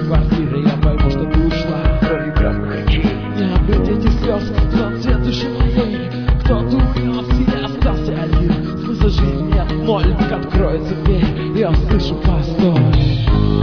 квартиры, я пойму, что ты ушла. Кровью красных речей Не обыть этих слез, в цвет души моей. Кто-то унес, и остался один. Смысл жизни нет, ноль, как откроется дверь, я услышу постой.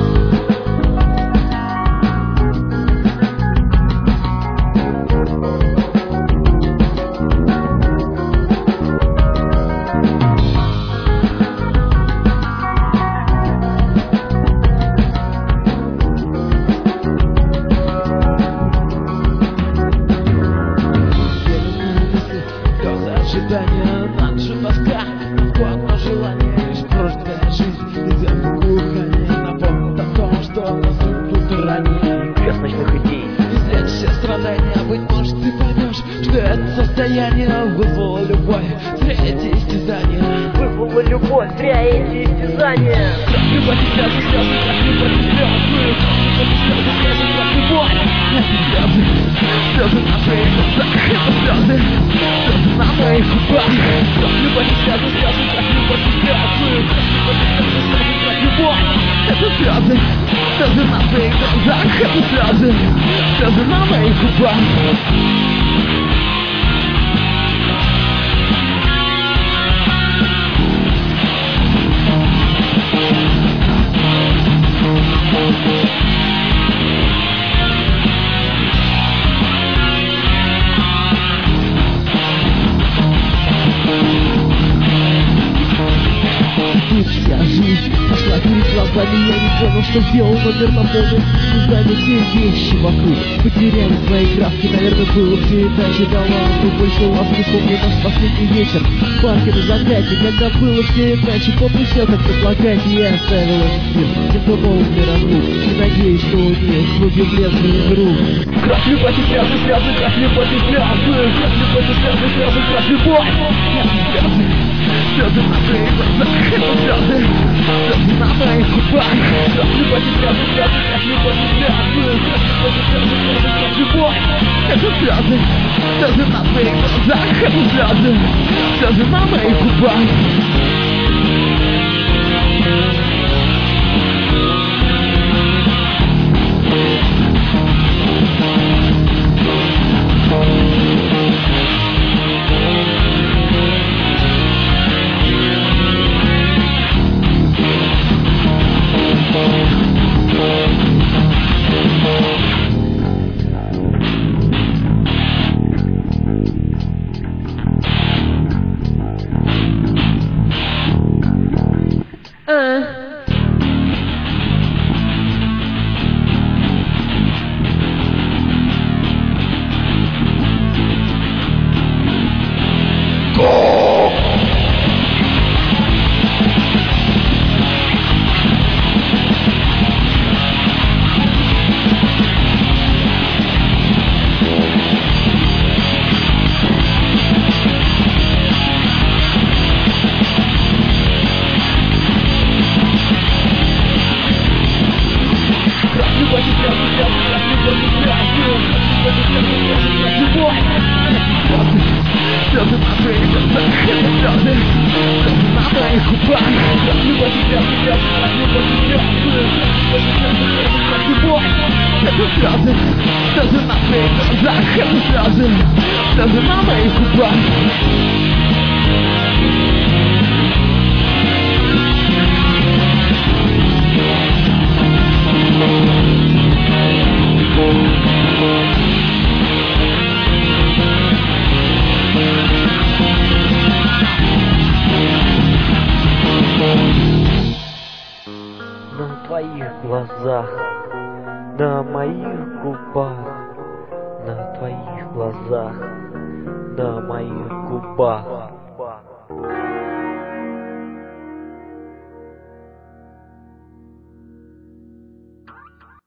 Ожидания, наша тоска, одно желание, лишь прошлая жизнь, идет в кухне, напомнит о том, что нас тут ранее. Без ночных идей Излечь все страдания, быть может ты поймешь, что это состояние вызвало любовь, зря эти истязания. вызвала любовь, зря эти истязания. Любовь и слезы, слезы, как любовь и слезы, слезы, слезы, как любовь. Слезы на твоих глазах, это слезы, слезы на моих губах. Любовь и слезы, слезы, как любовь и слезы, слезы, как любовь. Это слезы, слезы на твоих глазах, это слезы, слезы на моих губах. Вся жизнь пошла перед глазами, я не понял, что сделал, номер на полной. Не знаю, все вещи вокруг потеряли свои краски. Наверное, было все иначе, да ладно, больше ласки. Помню наш последний вечер в парке на закате, когда было все иначе. Помню все, как предлагать, я оставил этот мир кем-то новым мне разлук. И надеюсь, что у них глубин лезли игру. Крась любовь и слезы, слезы, крась любовь и слезы, крась любовь и слезы, слезы, крась любовь. Слезы на твоих глазах, это слезы, слезы на моих губах. Крась любовь и слезы, слезы, крась любовь и слезы, крась любовь и слезы, слезы, крась любовь. Это слезы, слезы на твоих глазах, это слезы, слезы на моих губах. Слезы на твоих глазах, это слезы, слезы на моих губах. Любовь и слезы, слезы, любовь и слезы, как любовь. Это слезы, слезы на твоих глазах, это слезы, слезы на моих губах. На твоих глазах, на моих губах, на твоих глазах, на моих губах.